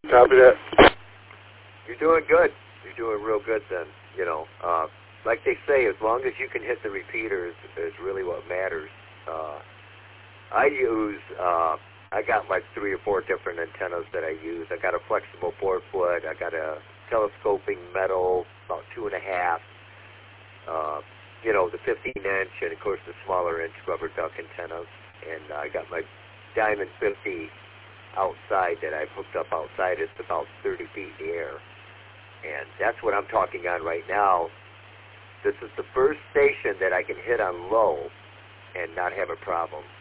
Copy that. You're doing good. You're doing real good then. You know, like they say, as long as you can hit the repeaters is really what matters. I got like 3 or 4 different antennas that I use. I got a flexible 4-foot. I got a telescoping metal, about 2.5. You know, the 15-inch, and of course the smaller inch rubber duck antennas. And I got my Diamond 50 outside that I've hooked up outside. It's about 30 feet in the air. And that's what I'm talking on right now. This is the first station that I can hit on low and not have a problem.